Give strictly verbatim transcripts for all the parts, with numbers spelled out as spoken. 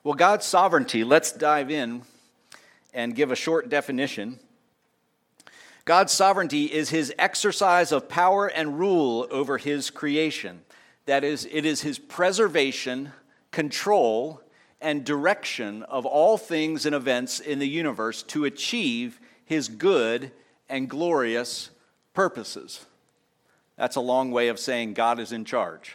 Well, God's sovereignty, let's dive in and give a short definition. God's sovereignty is his exercise of power and rule over his creation. That is, it is his preservation, control, and direction of all things and events in the universe to achieve his good and glorious purposes. That's a long way of saying God is in charge.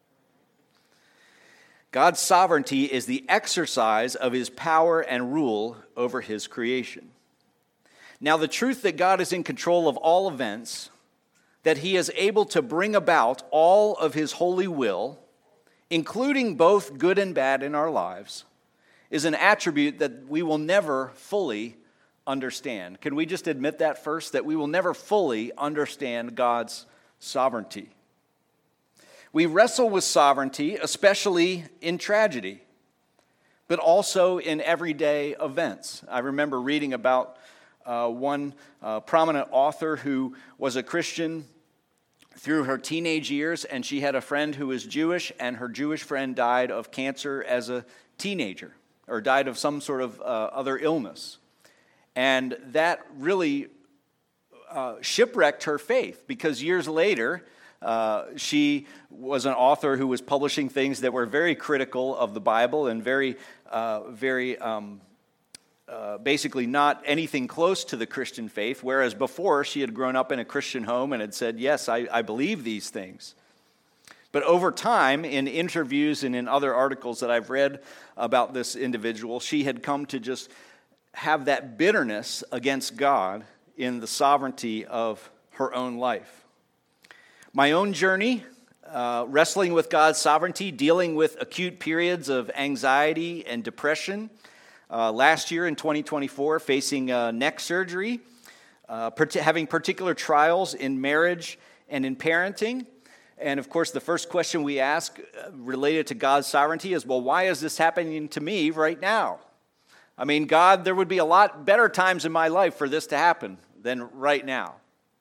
God's sovereignty is the exercise of his power and rule over his creation. Now, the truth that God is in control of all events, that he is able to bring about all of his holy will, including both good and bad in our lives, is an attribute that we will never fully understand. Can we just admit that first, that we will never fully understand God's sovereignty? We wrestle with sovereignty, especially in tragedy, but also in everyday events. I remember reading about uh, one uh, prominent author who was a Christian through her teenage years, and she had a friend who was Jewish, and her Jewish friend died of cancer as a teenager, or died of some sort of uh, other illness. And that really uh, shipwrecked her faith, because years later, Uh, she was an author who was publishing things that were very critical of the Bible and very, uh, very um, uh, basically not anything close to the Christian faith, whereas before she had grown up in a Christian home and had said, yes, I, I believe these things. But over time, in interviews and in other articles that I've read about this individual, she had come to just have that bitterness against God in the sovereignty of her own life. My own journey, uh, wrestling with God's sovereignty, dealing with acute periods of anxiety and depression. Uh, last year in twenty twenty-four, facing uh, neck surgery, uh, part- having particular trials in marriage and in parenting. And of course, the first question we ask uh, related to God's sovereignty is, well, why is this happening to me right now? I mean, God, there would be a lot better times in my life for this to happen than right now.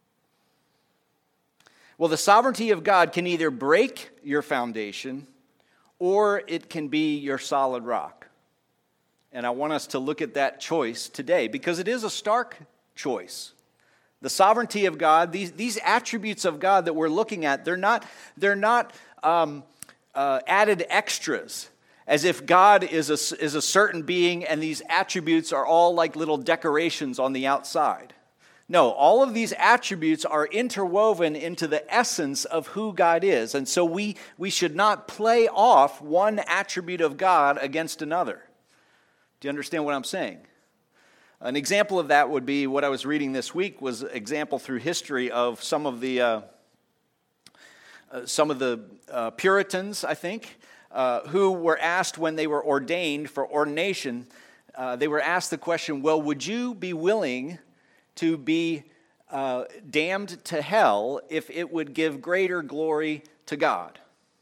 Well, the sovereignty of God can either break your foundation or it can be your solid rock. And I want us to look at that choice today because it is a stark choice. The sovereignty of God, these, these attributes of God that we're looking at, they're not, they're not um, uh, added extras as if God is a, is a certain being and these attributes are all like little decorations on the outside. No, all of these attributes are interwoven into the essence of who God is. And so we, we should not play off one attribute of God against another. Do you understand what I'm saying? An example of that would be what I was reading this week was an example through history of some of the uh, uh, some of the uh, Puritans, I think, uh, who were asked when they were ordained for ordination, uh, they were asked the question, well, would you be willing to be uh, damned to hell if it would give greater glory to God?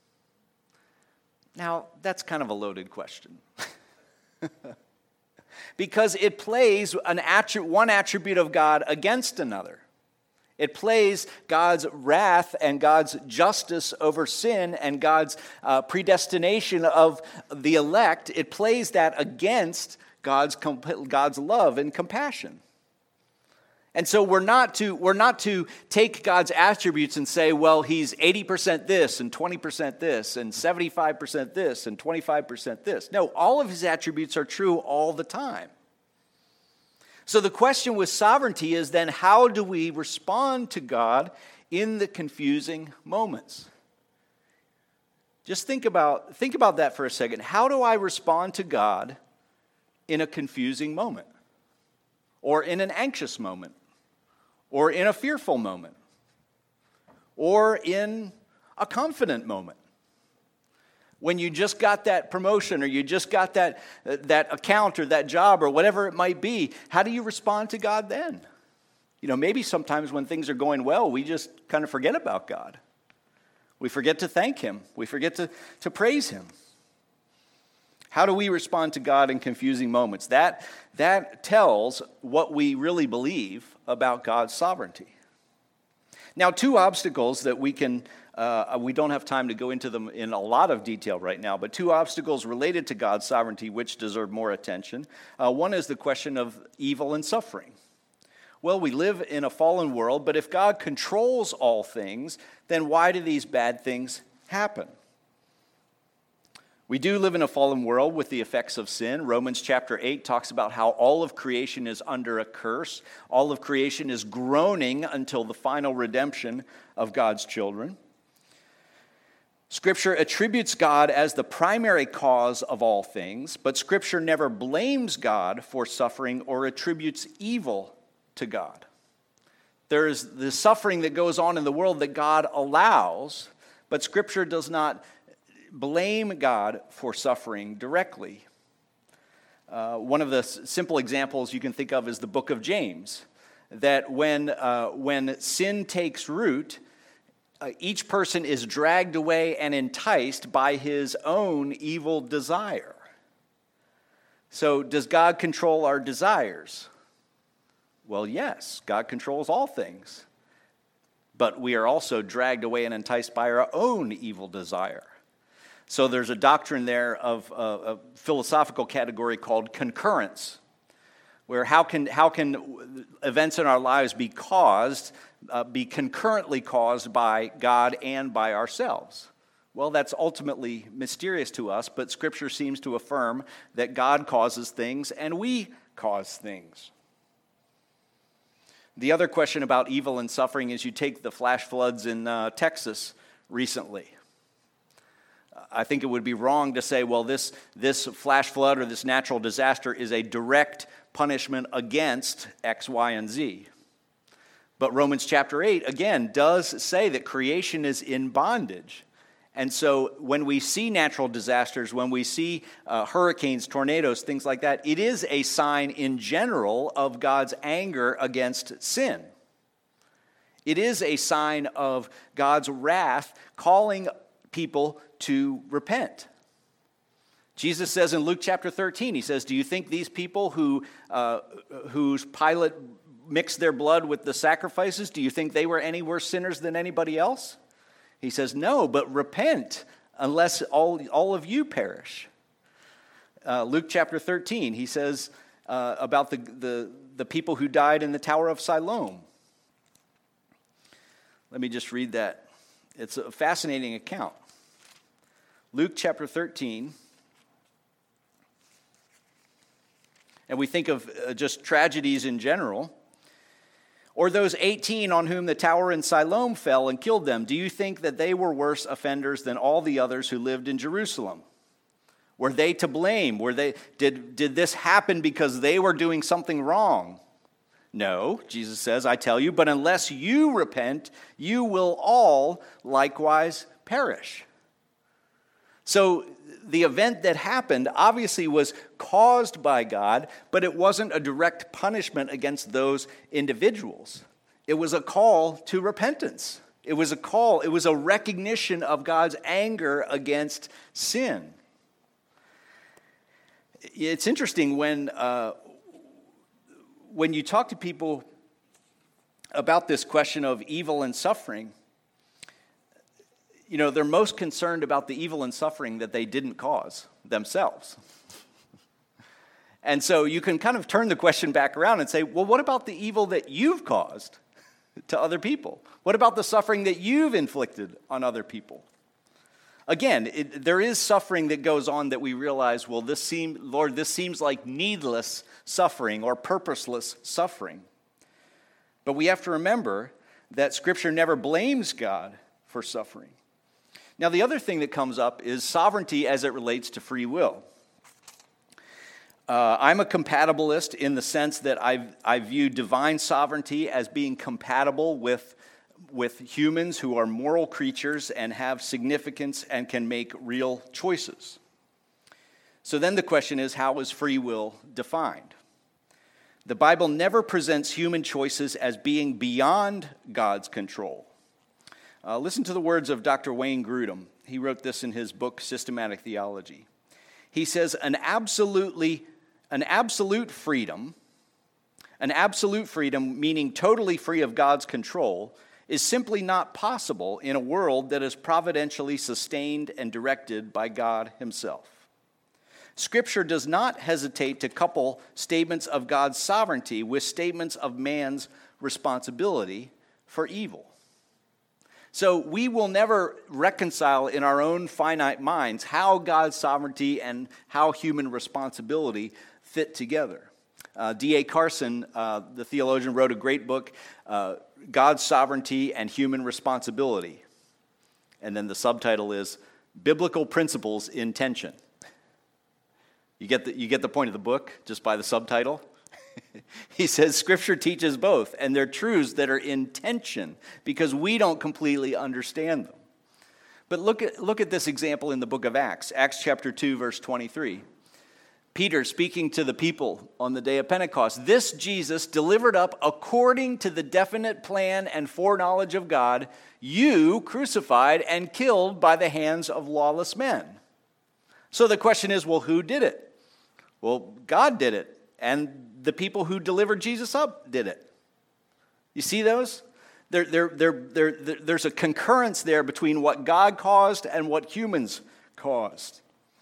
Now, that's kind of a loaded question. Because it plays an attri- one attribute of God against another. It plays God's wrath and God's justice over sin and God's uh, predestination of the elect. It plays that against God's comp- God's love and compassion. And so we're not to we're not to take God's attributes and say, well, he's eighty percent this and twenty percent this and seventy-five percent this and twenty-five percent this. No, all of his attributes are true all the time. So the question with sovereignty is then, how do we respond to God in the confusing moments? Just think about think about that for a second. How do I respond to God in a confusing moment? Or in an anxious moment? Or in a fearful moment, or in a confident moment. When you just got that promotion, or you just got that, that account, or that job, or whatever it might be, how do you respond to God then? You know, maybe sometimes when things are going well, we just kind of forget about God. We forget to thank him. We forget to, to praise him. How do we respond to God in confusing moments? That, that tells what we really believe about God's sovereignty. Now, two obstacles that we can, uh, we don't have time to go into them in a lot of detail right now, but two obstacles related to God's sovereignty which deserve more attention. Uh, one is the question of evil and suffering. Well, we live in a fallen world, but if God controls all things, then why do these bad things happen? We do live in a fallen world with the effects of sin. Romans chapter eight talks about how all of creation is under a curse. All of creation is groaning until the final redemption of God's children. Scripture attributes God as the primary cause of all things, but Scripture never blames God for suffering or attributes evil to God. There is the suffering that goes on in the world that God allows, but Scripture does not blame God for suffering directly. Uh, one of the s- simple examples you can think of is the book of James, that when, uh, when sin takes root, uh, each person is dragged away and enticed by his own evil desire. So does God control our desires? Well, yes, God controls all things, but we are also dragged away and enticed by our own evil desire. So there's a doctrine there of a, a philosophical category called concurrence, where how can how can events in our lives be caused, uh, be concurrently caused by God and by ourselves? Well, that's ultimately mysterious to us, but Scripture seems to affirm that God causes things and we cause things. The other question about evil and suffering is you take the flash floods in uh, Texas recently. I think it would be wrong to say, well, this, this flash flood or this natural disaster is a direct punishment against X, Y, and Z. But Romans chapter eight, again, does say that creation is in bondage. And so when we see natural disasters, when we see uh, hurricanes, tornadoes, things like that, it is a sign in general of God's anger against sin. It is a sign of God's wrath calling people to repent. Jesus says in Luke chapter thirteen, he says, do you think these people who uh, whose Pilate mixed their blood with the sacrifices, do you think they were any worse sinners than anybody else? He says, no, but repent unless all, all of you perish. Uh, Luke chapter thirteen, he says uh, about the, the, the people who died in the Tower of Siloam. Let me just read that. It's a fascinating account. Luke chapter thirteen, and we think of uh, just tragedies in general. Or those eighteen on whom the tower in Siloam fell and killed them, do you think that they were worse offenders than all the others who lived in Jerusalem? Were they to blame? Were they, did, did this happen because they were doing something wrong? No, Jesus says, I tell you, but unless you repent, you will all likewise perish. So the event that happened obviously was caused by God, but it wasn't a direct punishment against those individuals. It was a call to repentance. It was a call, it was a recognition of God's anger against sin. It's interesting when, uh, when you talk to people about this question of evil and suffering, you know, they're most concerned about the evil and suffering that they didn't cause themselves. And so you can kind of turn the question back around and say, well, what about the evil that you've caused to other people? What about the suffering that you've inflicted on other people? Again, it, there is suffering that goes on that we realize, well, this seem, Lord, this seems like needless suffering or purposeless suffering. But we have to remember that Scripture never blames God for suffering. Now, the other thing that comes up is sovereignty as it relates to free will. Uh, I'm a compatibilist in the sense that I I view divine sovereignty as being compatible with, with humans who are moral creatures and have significance and can make real choices. So then the question is, how is free will defined? The Bible never presents human choices as being beyond God's control. Uh, listen to the words of Doctor Wayne Grudem. He wrote this in his book, Systematic Theology. He says, an absolutely, an absolute freedom, an absolute freedom, meaning totally free of God's control, is simply not possible in a world that is providentially sustained and directed by God himself. Scripture does not hesitate to couple statements of God's sovereignty with statements of man's responsibility for evil. So we will never reconcile in our own finite minds how God's sovereignty and how human responsibility fit together. Uh, D A Carson, uh, the theologian, wrote a great book, uh, God's Sovereignty and Human Responsibility. And then the subtitle is Biblical Principles in Tension. You get the, you get the point of the book just by the subtitle? He says Scripture teaches both, and they're truths that are in tension because we don't completely understand them. But look at, look at this example in the book of Acts, Acts chapter two, verse twenty-three. Peter speaking to the people on the day of Pentecost, this Jesus delivered up according to the definite plan and foreknowledge of God, you crucified and killed by the hands of lawless men. So the question is, well, who did it? Well, God did it, and the people who delivered Jesus up did it. You see those? There, there, there, there, there, there's a concurrence there between what God caused and what humans caused.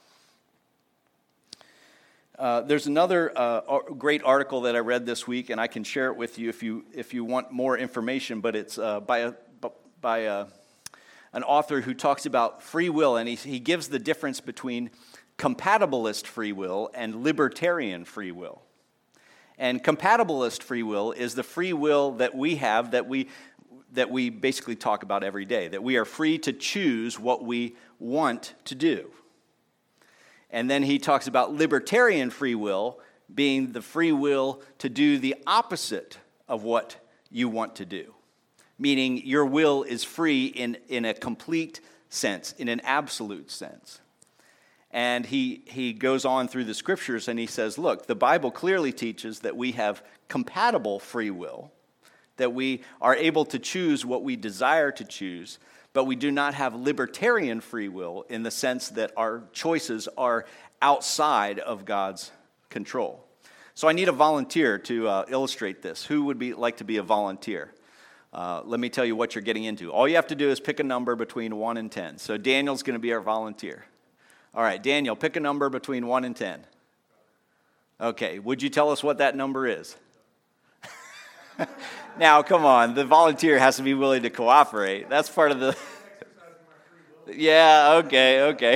Uh, there's another uh, great article that I read this week, and I can share it with you if you if you want more information. But it's uh, by a by a, an author who talks about free will, and he he gives the difference between compatibilist free will and libertarian free will. And compatibilist free will is the free will that we have that we that we basically talk about every day, that we are free to choose what we want to do. And then he talks about libertarian free will being the free will to do the opposite of what you want to do, meaning your will is free in, in a complete sense, in an absolute sense. And he, he goes on through the scriptures and he says, look, the Bible clearly teaches that we have compatible free will, that we are able to choose what we desire to choose, but we do not have libertarian free will in the sense that our choices are outside of God's control. So I need a volunteer to uh, illustrate this. Who would be like to be a volunteer? Uh, let me tell you what you're getting into. All you have to do is pick a number between one and ten. So Daniel's going to be our volunteer. All right, Daniel, pick a number between one and ten. Okay, would you tell us what that number is? Now, come on, the volunteer has to be willing to cooperate. That's part of the... Yeah, okay, okay.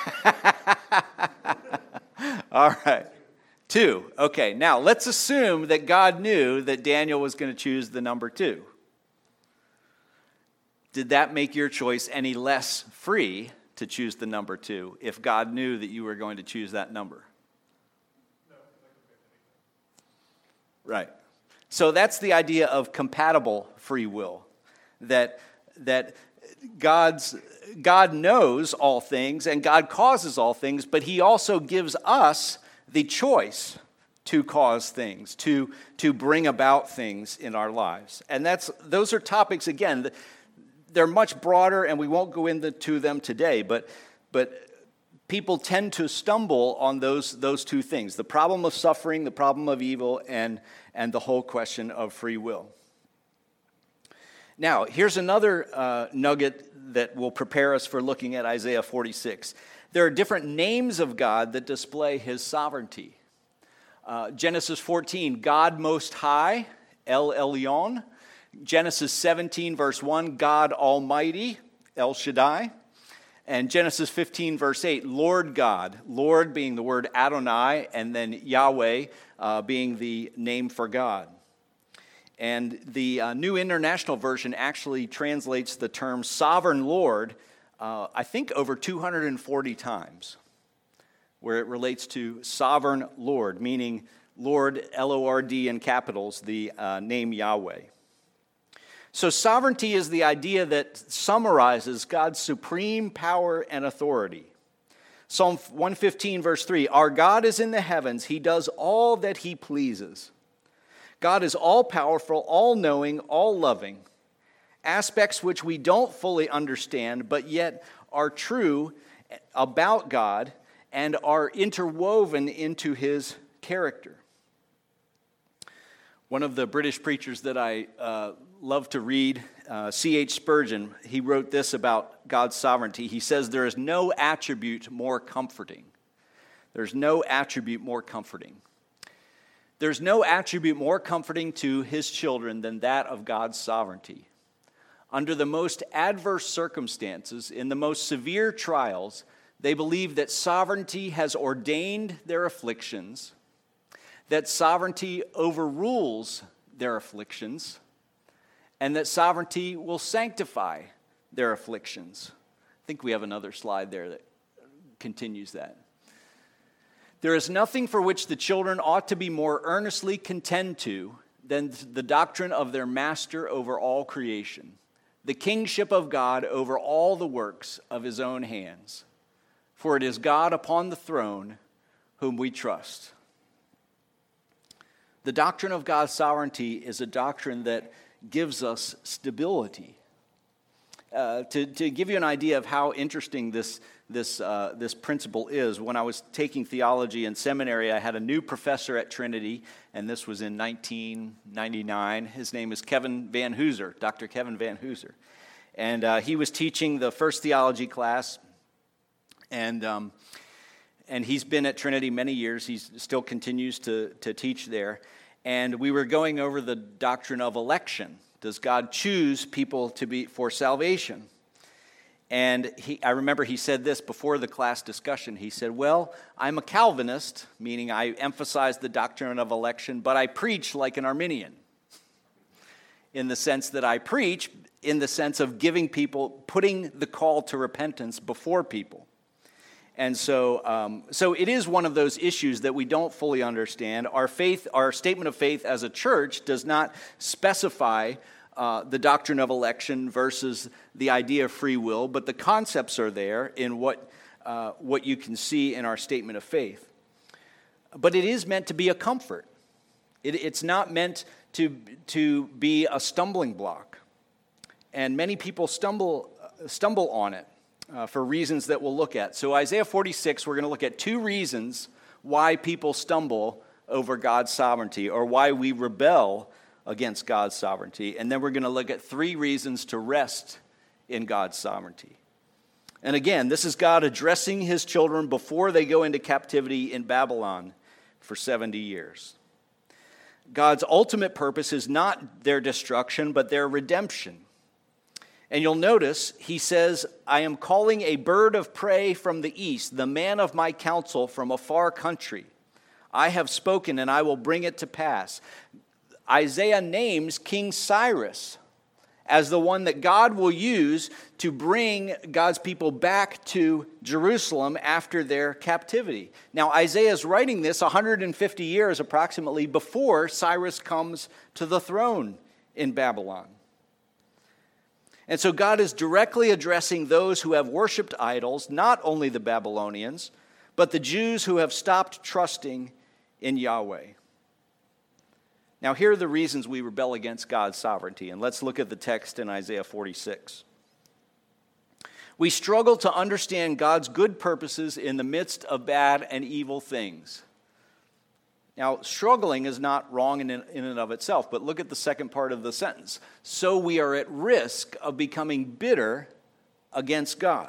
All right. Two. Okay, now let's assume that God knew that Daniel was going to choose the number two. Did that make your choice any less free to choose the number two if God knew that you were going to choose that number? No. Right. So that's the idea of compatible free will, that that God's God knows all things and God causes all things, but he also gives us the choice to cause things, to to bring about things in our lives. And that's those are topics, again, they're much broader and we won't go into them today, but but people tend to stumble on those those two things, the problem of suffering, the problem of evil, and and the whole question of free will. Now, here's another uh, nugget that will prepare us for looking at Isaiah forty-six. There are different names of God that display his sovereignty. Uh, Genesis fourteen, God Most High, El Elyon. Genesis seventeen, verse one, God Almighty, El Shaddai. And Genesis fifteen, verse eight, Lord God, Lord being the word Adonai, and then Yahweh uh, being the name for God. And the uh, New International Version actually translates the term sovereign Lord, uh, I think over two hundred forty times, where it relates to sovereign Lord, meaning Lord, L O R D in capitals, the uh, name Yahweh. So sovereignty is the idea that summarizes God's supreme power and authority. Psalm one fifteen, verse three, our God is in the heavens. He does all that he pleases. God is all-powerful, all-knowing, all-loving, aspects which we don't fully understand, but yet are true about God and are interwoven into his character. One of the British preachers that I uh, love to read uh, C H Spurgeon, he wrote this about God's sovereignty. He says, there is no attribute more comforting. There's no attribute more comforting. There's no attribute more comforting to his children than that of God's sovereignty. Under the most adverse circumstances, in the most severe trials, they believe that sovereignty has ordained their afflictions, that sovereignty overrules their afflictions, and that sovereignty will sanctify their afflictions. I think we have another slide there that continues that. There is nothing for which the children ought to be more earnestly contend to than the doctrine of their master over all creation, the kingship of God over all the works of his own hands. For it is God upon the throne whom we trust. The doctrine of God's sovereignty is a doctrine that gives us stability. Uh, to, to give you an idea of how interesting this, this, uh, this principle is, when I was taking theology in seminary, I had a new professor at Trinity, and this was in nineteen ninety-nine. His name is Kevin Van Hooser, Doctor Kevin Van Hooser. And uh, he was teaching the first theology class, and um, and he's been at Trinity many years. He still continues to, to teach there. And we were going over the doctrine of election. Does God choose people to be for salvation? And he, I remember he said this before the class discussion. He said, well, I'm a Calvinist, meaning I emphasize the doctrine of election, but I preach like an Arminian, in the sense that I preach in the sense of giving people, putting the call to repentance before people. And so, um, so it is one of those issues that we don't fully understand. Our faith, our statement of faith as a church does not specify uh, the doctrine of election versus the idea of free will, but the concepts are there in what uh, what you can see in our statement of faith. But it is meant to be a comfort. It, it's not meant to to be a stumbling block, and many people stumble stumble on it. Uh, for reasons that we'll look at. So Isaiah forty-six, we're going to look at two reasons why people stumble over God's sovereignty, or why we rebel against God's sovereignty. And then we're going to look at three reasons to rest in God's sovereignty. And again, this is God addressing his children before they go into captivity in Babylon for seventy years. God's ultimate purpose is not their destruction, but their redemption. And you'll notice he says, I am calling a bird of prey from the east, the man of my counsel from a far country. I have spoken and I will bring it to pass. Isaiah names King Cyrus as the one that God will use to bring God's people back to Jerusalem after their captivity. Now, Isaiah is writing this one hundred fifty years approximately before Cyrus comes to the throne in Babylon. And so God is directly addressing those who have worshiped idols, not only the Babylonians, but the Jews who have stopped trusting in Yahweh. Now, here are the reasons we rebel against God's sovereignty, and let's look at the text in Isaiah forty-six. We struggle to understand God's good purposes in the midst of bad and evil things. Now, struggling is not wrong in, in and of itself, but look at the second part of the sentence. So we are at risk of becoming bitter against God.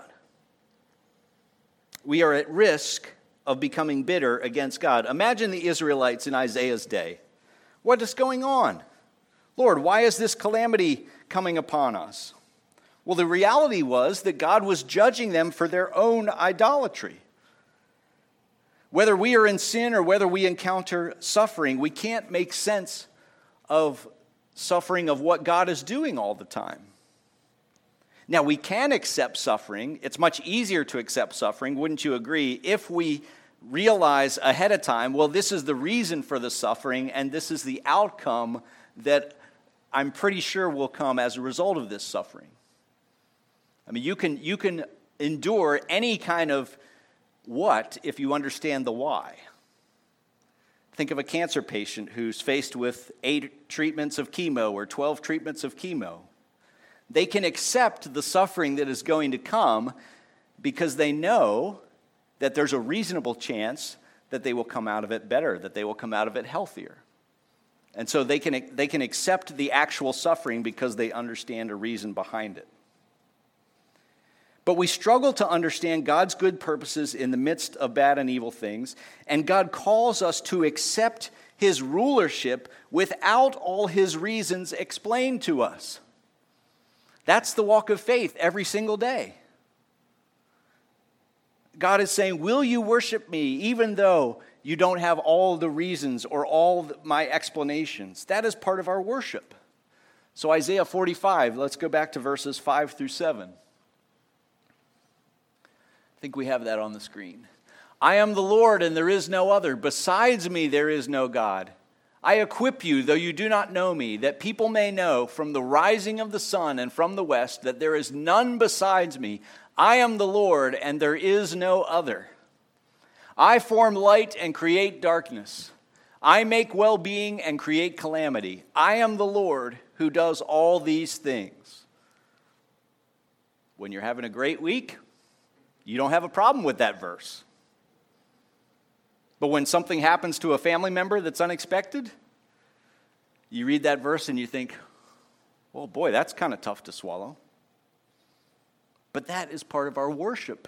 We are at risk of becoming bitter against God. Imagine the Israelites in Isaiah's day. What is going on? Lord, why is this calamity coming upon us? Well, the reality was that God was judging them for their own idolatry. Whether we are in sin or whether we encounter suffering, we can't make sense of suffering of what God is doing all the time. Now, we can accept suffering. It's much easier to accept suffering, wouldn't you agree, if we realize ahead of time, well, this is the reason for the suffering, and this is the outcome that I'm pretty sure will come as a result of this suffering. I mean, you can, you can endure any kind of what if you understand the why. Think of a cancer patient who's faced with eight treatments of chemo or twelve treatments of chemo. They can accept the suffering that is going to come because they know that there's a reasonable chance that they will come out of it better, that they will come out of it healthier. And so they can, they can accept the actual suffering because they understand a reason behind it. But we struggle to understand God's good purposes in the midst of bad and evil things, and God calls us to accept his rulership without all his reasons explained to us. That's the walk of faith every single day. God is saying, will you worship me even though you don't have all the reasons or all my explanations? That is part of our worship. So Isaiah forty-five, let's go back to verses five through seven. I think we have that on the screen. I am the Lord, and there is no other. Besides me, there is no God. I equip you, though you do not know me, that people may know from the rising of the sun and from the west that there is none besides me. I am the Lord, and there is no other. I form light and create darkness. I make well-being and create calamity. I am the Lord who does all these things. When you're having a great week, you don't have a problem with that verse. But when something happens to a family member that's unexpected, you read that verse and you think, well, boy, that's kind of tough to swallow. But that is part of our worship.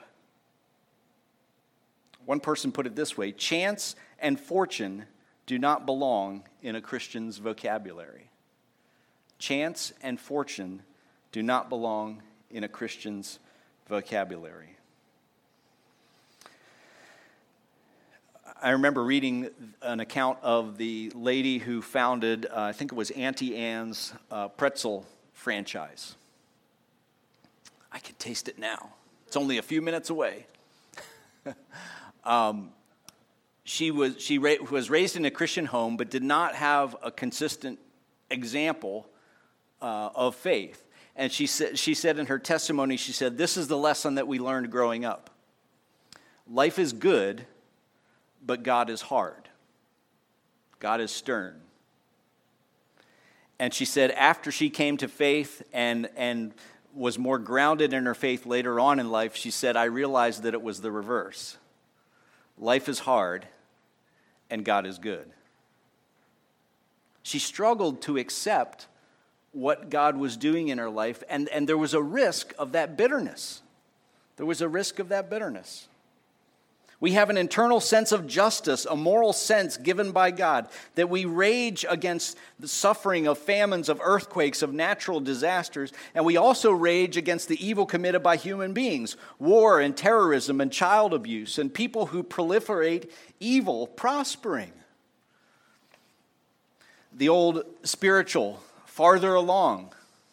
One person put it this way: chance and fortune do not belong in a Christian's vocabulary. Chance and fortune do not belong in a Christian's vocabulary. I remember reading an account of the lady who founded, uh, I think it was Auntie Anne's uh, pretzel franchise. I can taste it now. It's only a few minutes away. um, she was she ra- was raised in a Christian home, but did not have a consistent example uh, of faith. And she said she said in her testimony, she said, "This is the lesson that we learned growing up. Life is good, but God is hard. God is stern." And she said after she came to faith and, and was more grounded in her faith later on in life, she said, I realized that it was the reverse. Life is hard, and God is good. She struggled to accept what God was doing in her life, and, and there was a risk of that bitterness. There was a risk of that bitterness. We have an internal sense of justice, a moral sense given by God, that we rage against the suffering of famines, of earthquakes, of natural disasters, and we also rage against the evil committed by human beings, war and terrorism and child abuse, and people who proliferate evil prospering. The old spiritual, farther along.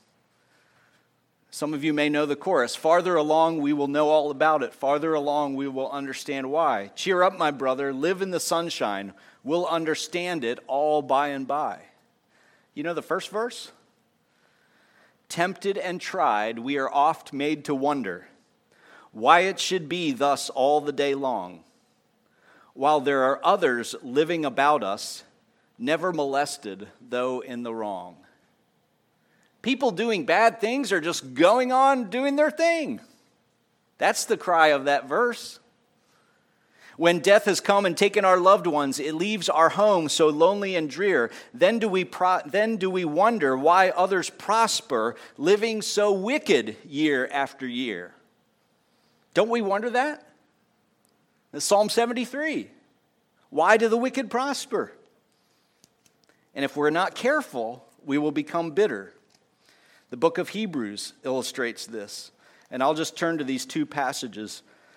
Some of you may know the chorus. Farther along, we will know all about it. Farther along, we will understand why. Cheer up, my brother. Live in the sunshine. We'll understand it all by and by. You know the first verse? Tempted and tried, we are oft made to wonder why it should be thus all the day long, while there are others living about us, never molested, though in the wrong. People doing bad things are just going on doing their thing. That's the cry of that verse. When death has come and taken our loved ones, it leaves our home so lonely and drear. Then do we pro- then do we wonder why others prosper, living so wicked year after year. Don't we wonder that? That's Psalm seventy-three. Why do the wicked prosper? And if we're not careful, we will become bitter. The book of Hebrews illustrates this. And I'll just turn to these two passages.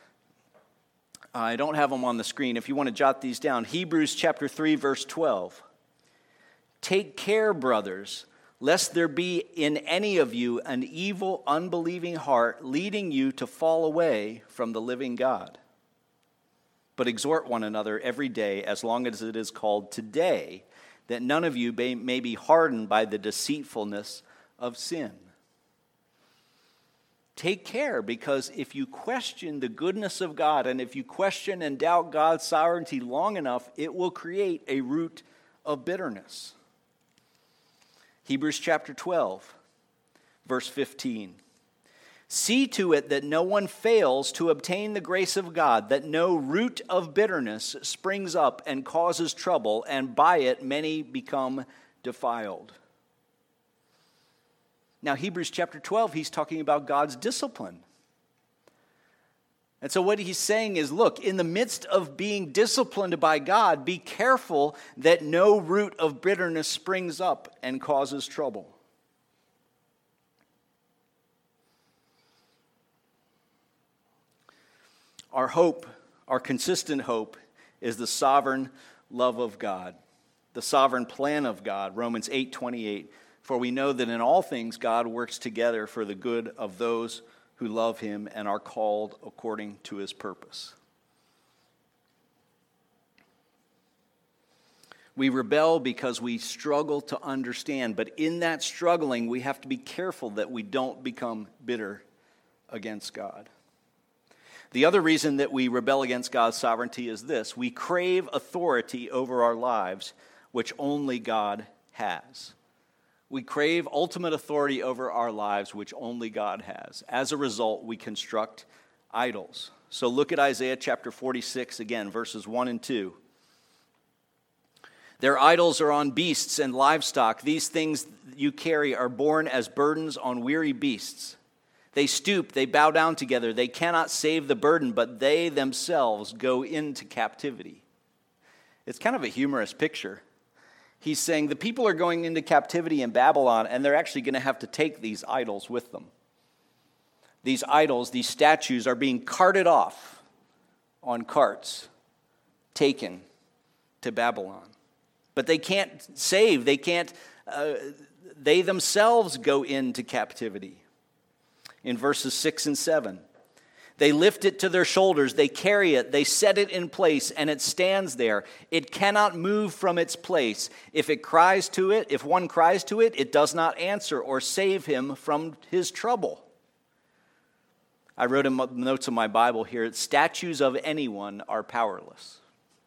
I don't have them on the screen. If you want to jot these down. Hebrews chapter three, verse twelve. Take care, brothers, lest there be in any of you an evil, unbelieving heart, leading you to fall away from the living God. But exhort one another every day, as long as it is called today, that none of you may, may be hardened by the deceitfulness of sin. Take care, because if you question the goodness of God, and if you question and doubt God's sovereignty long enough, it will create a root of bitterness. Hebrews chapter twelve, verse fifteen. See to it that no one fails to obtain the grace of God, that no root of bitterness springs up and causes trouble, and by it many become defiled. Now, Hebrews chapter twelve, he's talking about God's discipline. And so what he's saying is, look, in the midst of being disciplined by God, be careful that no root of bitterness springs up and causes trouble. Our hope, our consistent hope, is the sovereign love of God, the sovereign plan of God, Romans eight twenty-eight. For we know that in all things God works together for the good of those who love him and are called according to his purpose. We rebel because we struggle to understand, but in that struggling, we have to be careful that we don't become bitter against God. The other reason that we rebel against God's sovereignty is this: we crave authority over our lives, which only God has. We crave ultimate authority over our lives, which only God has. As a result, we construct idols. So look at Isaiah chapter forty-six again, verses one and two. Their idols are on beasts and livestock. These things you carry are borne as burdens on weary beasts. They stoop, they bow down together. They cannot save the burden, but they themselves go into captivity. It's kind of a humorous picture. He's saying the people are going into captivity in Babylon, and they're actually going to have to take these idols with them. These idols, these statues, are being carted off on carts, taken to Babylon. But they can't save, they can't, uh, they themselves go into captivity. In verses six and seven, they lift it to their shoulders, they carry it, they set it in place, and it stands there. It cannot move from its place. If it cries to it, if one cries to it, it does not answer or save him from his trouble. I wrote in notes of my Bible here, statues of anyone are powerless.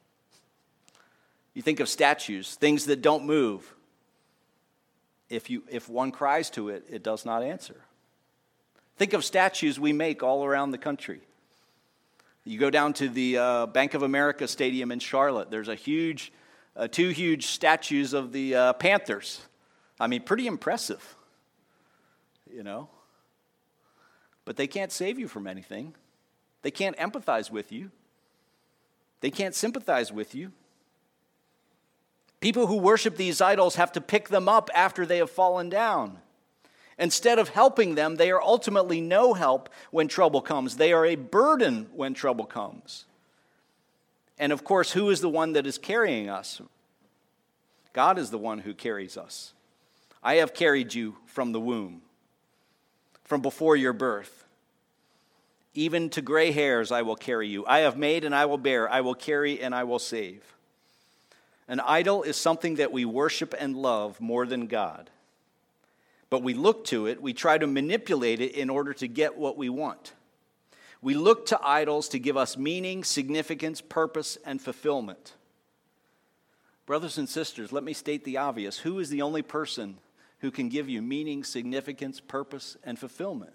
You think of statues, things that don't move. If you, if one cries to it, it does not answer. Think of statues we make all around the country. You go down to the uh, Bank of America Stadium in Charlotte. There's a huge, uh, two huge statues of the uh, Panthers. I mean, pretty impressive, you know. But they can't save you from anything. They can't empathize with you. They can't sympathize with you. People who worship these idols have to pick them up after they have fallen down. Instead of helping them, they are ultimately no help when trouble comes. They are a burden when trouble comes. And of course, who is the one that is carrying us? God is the one who carries us. I have carried you from the womb, from before your birth. Even to gray hairs I will carry you. I have made and I will bear. I will carry and I will save. An idol is something that we worship and love more than God. But we look to it, we try to manipulate it in order to get what we want. We look to idols to give us meaning, significance, purpose, and fulfillment. Brothers and sisters, let me state the obvious. Who is the only person who can give you meaning, significance, purpose, and fulfillment?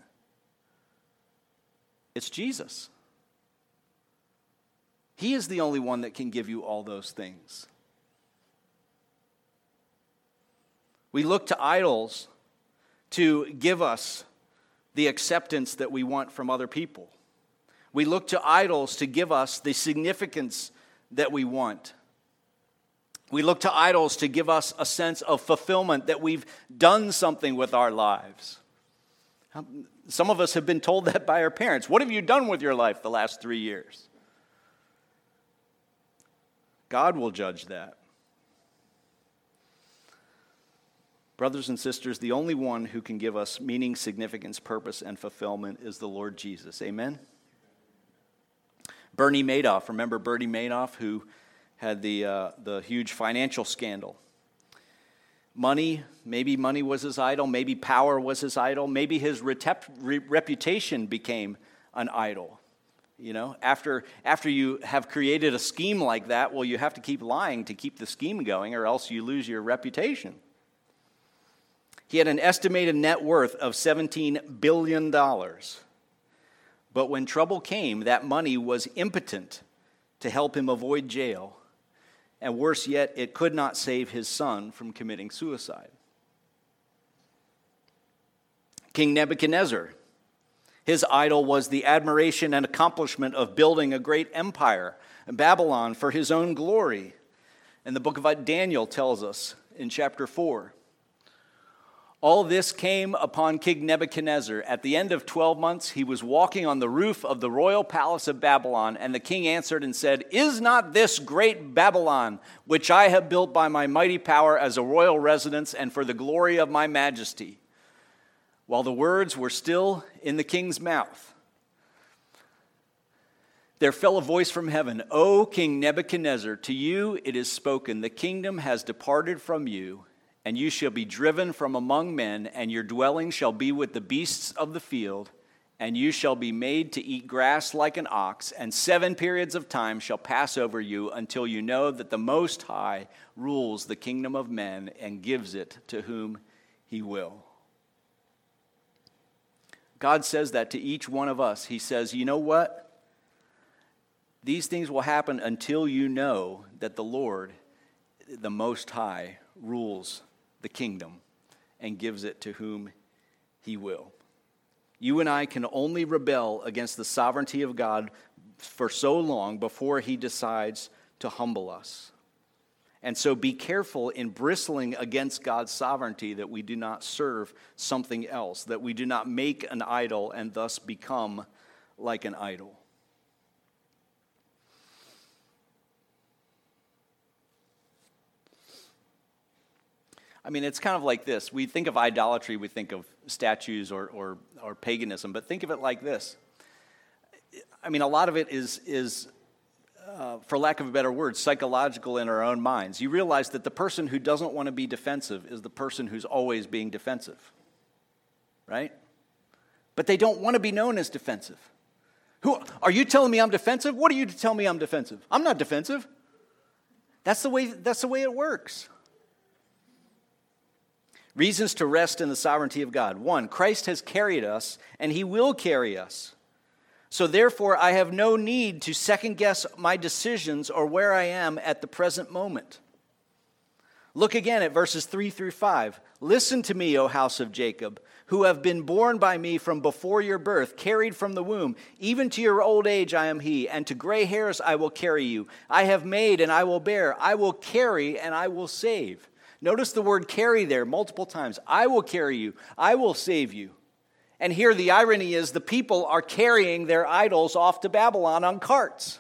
It's Jesus. He is the only one that can give you all those things. We look to idols to give us the acceptance that we want from other people. We look to idols to give us the significance that we want. We look to idols to give us a sense of fulfillment that we've done something with our lives. Some of us have been told that by our parents. What have you done with your life the last three years? God will judge that. Brothers and sisters, the only one who can give us meaning, significance, purpose, and fulfillment is the Lord Jesus. Amen? Bernie Madoff, remember Bernie Madoff, who had the, uh, the huge financial scandal? Money, maybe money was his idol, maybe power was his idol, maybe his retep- re- reputation became an idol. You know, after, after you have created a scheme like that, well, you have to keep lying to keep the scheme going, or else you lose your reputation. He had an estimated net worth of seventeen billion dollars. But when trouble came, that money was impotent to help him avoid jail And worse yet, it could not save his son from committing suicide. King Nebuchadnezzar, his idol was the admiration and accomplishment of building a great empire, Babylon, for his own glory. And the book of Daniel tells us in chapter four. All this came upon King Nebuchadnezzar. At the end of twelve months, he was walking on the roof of the royal palace of Babylon, and the king answered and said, "Is not this great Babylon, which I have built by my mighty power as a royal residence and for the glory of my majesty?" While the words were still in the king's mouth, there fell a voice from heaven, "O King Nebuchadnezzar, to you it is spoken, the kingdom has departed from you, and you shall be driven from among men, and your dwelling shall be with the beasts of the field, and you shall be made to eat grass like an ox, and seven periods of time shall pass over you until you know that the Most High rules the kingdom of men and gives it to whom he will." God says that to each one of us. He says, you know what? These things will happen until you know that the Lord, the Most High, rules the kingdom and gives it to whom he will. You and I can only rebel against the sovereignty of God for so long before he decides to humble us. And so be careful in bristling against God's sovereignty that we do not serve something else, that we do not make an idol and thus become like an idol. I mean, it's kind of like this. We think of idolatry, we think of statues or, or, or paganism, but think of it like this. I mean, a lot of it is, is uh, for lack of a better word, psychological in our own minds. You realize that the person who doesn't want to be defensive is the person who's always being defensive, right? But they don't want to be known as defensive. Who are you telling me I'm defensive? What are you to tell me I'm defensive? I'm not defensive. That's the way, that's the way it works. Reasons to rest in the sovereignty of God. One, Christ has carried us, and he will carry us. So therefore, I have no need to second guess my decisions or where I am at the present moment. Look again at verses three through five. Listen to me, O house of Jacob, who have been born by me from before your birth, carried from the womb. Even to your old age I am he, and to gray hairs I will carry you. I have made and I will bear. I will carry and I will save. Notice the word carry there multiple times. I will carry you. I will save you. And here the irony is the people are carrying their idols off to Babylon on carts.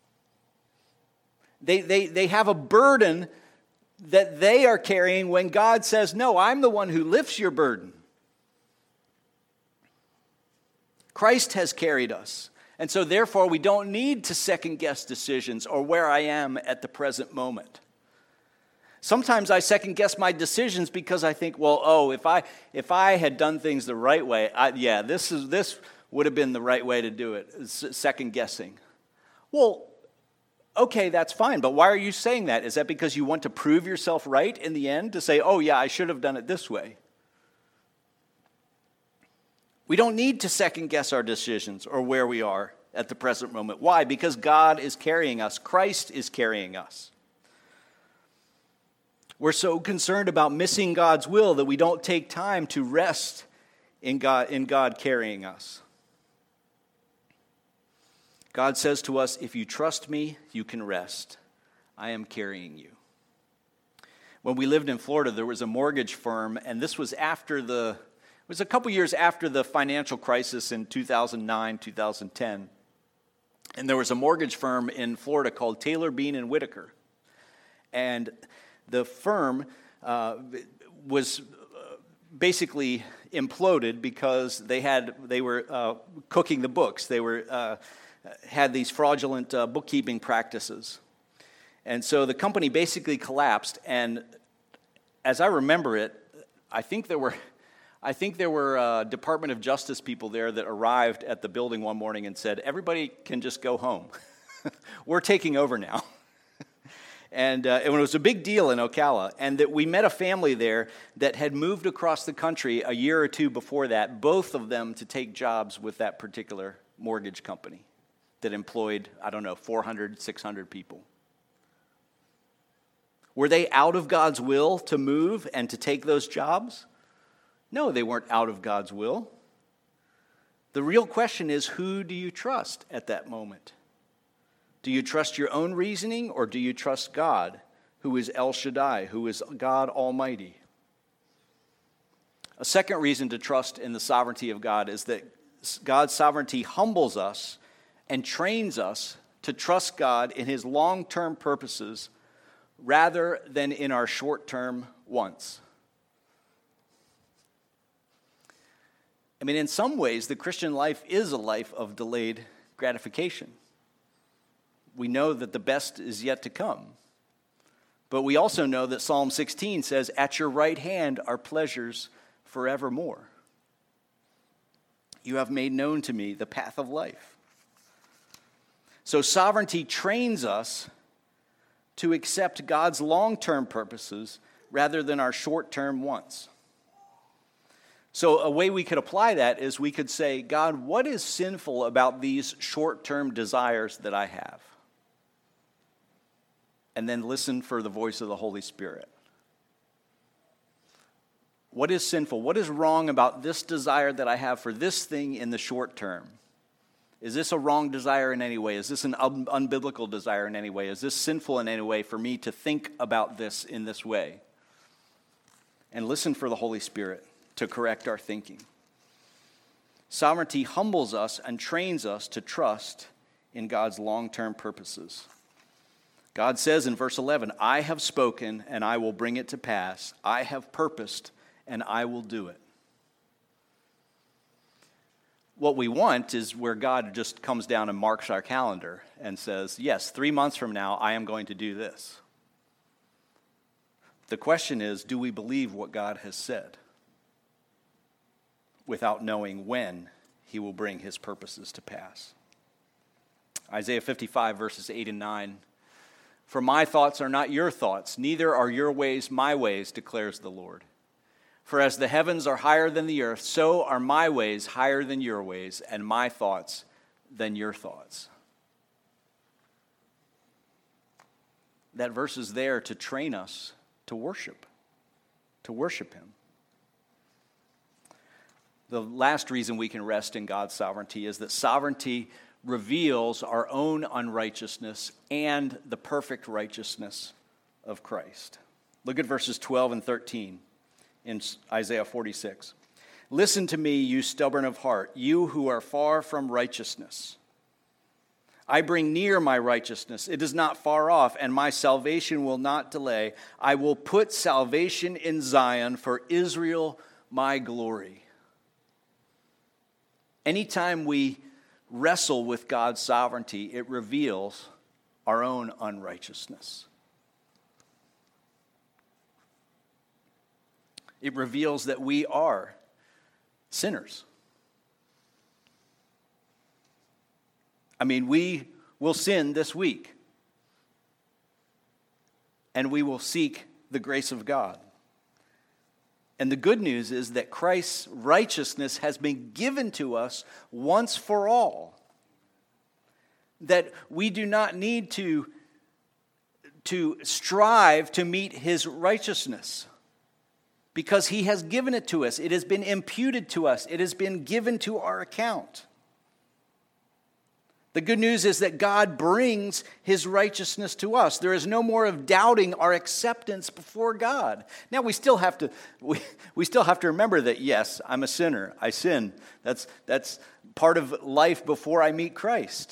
They, they, they have a burden that they are carrying when God says, no, I'm the one who lifts your burden. Christ has carried us. And so therefore we don't need to second guess decisions or where I am at the present moment. Sometimes I second guess my decisions because I think, well, oh, if I if I had done things the right way, I, yeah, this is this would have been the right way to do it. Second guessing. Well, okay, that's fine, but why are you saying that? Is that because you want to prove yourself right in the end to say, oh, yeah, I should have done it this way? We don't need to second guess our decisions or where we are at the present moment. Why? Because God is carrying us. Christ is carrying us. We're so concerned about missing God's will that we don't take time to rest in God, in God carrying us. God says to us, if you trust me, you can rest. I am carrying you. When we lived in Florida, there was a mortgage firm, and this was after the, it was a couple years after the financial crisis in two thousand nine, two thousand ten. And there was a mortgage firm in Florida called Taylor, Bean and Whitaker. And the firm uh, was basically imploded because they had they were uh, cooking the books. They were uh, had these fraudulent uh, bookkeeping practices, and so the company basically collapsed. And as I remember it, I think there were I think there were uh, Department of Justice people there that arrived at the building one morning and said, "Everybody can just go home. We're taking over now." And, uh, and it was a big deal in Ocala, and that we met a family there that had moved across the country a year or two before that, both of them to take jobs with that particular mortgage company that employed, I don't know, four hundred, six hundred people. Were they out of God's will to move and to take those jobs? No, they weren't out of God's will. The real question is, who do you trust at that moment? Do you trust your own reasoning, or do you trust God, who is El Shaddai, who is God Almighty? A second reason to trust in the sovereignty of God is that God's sovereignty humbles us and trains us to trust God in his long-term purposes rather than in our short-term wants. I mean, in some ways, the Christian life is a life of delayed gratification. We know that the best is yet to come. But we also know that Psalm sixteen says, "At your right hand are pleasures forevermore. You have made known to me the path of life." So sovereignty trains us to accept God's long-term purposes rather than our short-term wants. So a way we could apply that is we could say, God, what is sinful about these short-term desires that I have? And then listen for the voice of the Holy Spirit. What is sinful? What is wrong about this desire that I have for this thing in the short term? Is this a wrong desire in any way? Is this an un- unbiblical desire in any way? Is this sinful in any way for me to think about this in this way? And listen for the Holy Spirit to correct our thinking. Sovereignty humbles us and trains us to trust in God's long-term purposes. God says in verse eleven, "I have spoken and I will bring it to pass. I have purposed and I will do it." What we want is where God just comes down and marks our calendar and says, yes, three months from now, I am going to do this. The question is, do we believe what God has said without knowing when he will bring his purposes to pass? Isaiah fifty-five, verses eight and nine. "For my thoughts are not your thoughts, neither are your ways my ways, declares the Lord. For as the heavens are higher than the earth, so are my ways higher than your ways, and my thoughts than your thoughts." That verse is there to train us to worship, to worship him. The last reason we can rest in God's sovereignty is that sovereignty reveals our own unrighteousness and the perfect righteousness of Christ. Look at verses twelve and thirteen. In Isaiah forty-six. "Listen to me, you stubborn of heart, you who are far from righteousness. I bring near my righteousness. It is not far off, and my salvation will not delay. I will put salvation in Zion for Israel, my glory." Anytime we wrestle with God's sovereignty, it reveals our own unrighteousness. It reveals that we are sinners. I mean, we will sin this week, and we will seek the grace of God. And the good news is that Christ's righteousness has been given to us once for all. That we do not need to, to strive to meet his righteousness, because he has given it to us. It has been imputed to us. It has been given to our account. The good news is that God brings his righteousness to us. There is no more of doubting our acceptance before God. Now we still have to we, we still have to remember that, yes, I'm a sinner. I sin. That's that's part of life before I meet Christ.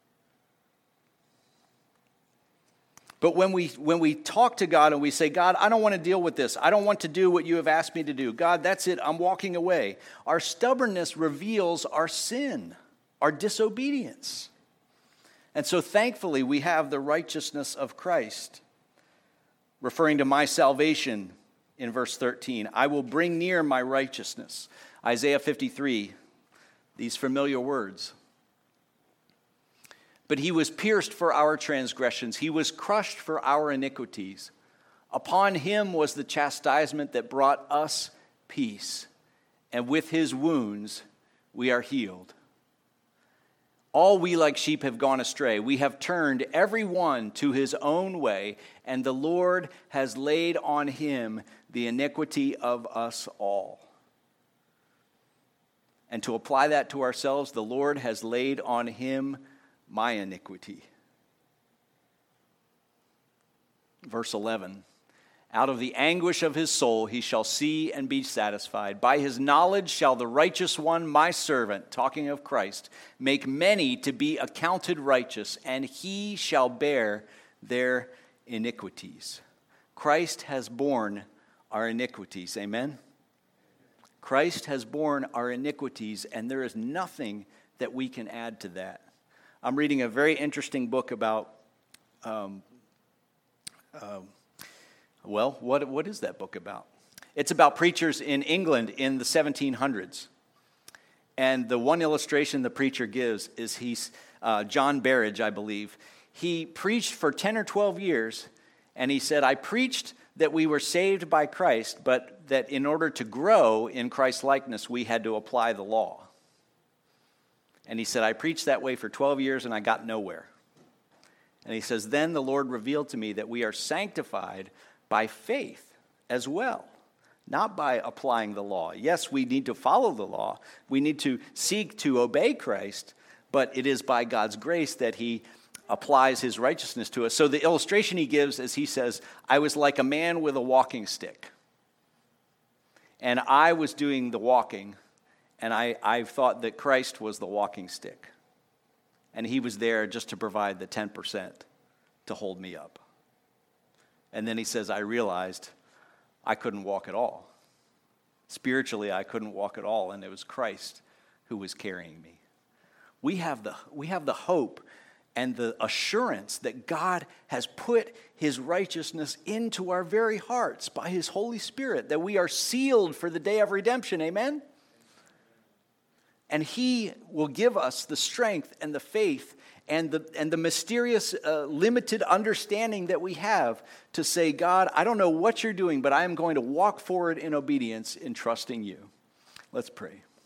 But when we when we talk to God and we say, God, I don't want to deal with this. I don't want to do what you have asked me to do. God, that's it. I'm walking away. Our stubbornness reveals our sin, our disobedience. And so thankfully we have the righteousness of Christ. Referring to my salvation in verse thirteen, I will bring near my righteousness. Isaiah fifty-three, these familiar words. But he was pierced for our transgressions. He was crushed for our iniquities. Upon him was the chastisement that brought us peace. And with his wounds we are healed. All we like sheep have gone astray. We have turned every one to his own way, and the Lord has laid on him the iniquity of us all. And to apply that to ourselves, the Lord has laid on him my iniquity. Verse eleven. Out of the anguish of his soul he shall see and be satisfied. By his knowledge shall the righteous one, my servant, talking of Christ, make many to be accounted righteous, and he shall bear their iniquities. Christ has borne our iniquities. Amen? Christ has borne our iniquities, and there is nothing that we can add to that. I'm reading a very interesting book about... Um, um, Well, what what is that book about? It's about preachers in England in the seventeen hundreds. And the one illustration the preacher gives is he's uh, John Berridge, I believe. He preached for ten or twelve years, and he said, I preached that we were saved by Christ, but that in order to grow in Christ's likeness, we had to apply the law. And he said, I preached that way for twelve years, and I got nowhere. And he says, then the Lord revealed to me that we are sanctified by faith as well, not by applying the law. Yes, we need to follow the law. We need to seek to obey Christ, but it is by God's grace that he applies his righteousness to us. So the illustration he gives is he says, I was like a man with a walking stick. And I was doing the walking, and I, I thought that Christ was the walking stick. And he was there just to provide the ten percent to hold me up. And then he says, I realized I couldn't walk at all. Spiritually, I couldn't walk at all, and it was Christ who was carrying me. We have the, we have the hope and the assurance that God has put his righteousness into our very hearts by his Holy Spirit, that we are sealed for the day of redemption. Amen? And he will give us the strength and the faith and the and the mysterious, uh, limited understanding that we have to say, God, I don't know what you're doing, but I am going to walk forward in obedience in trusting you. Let's pray.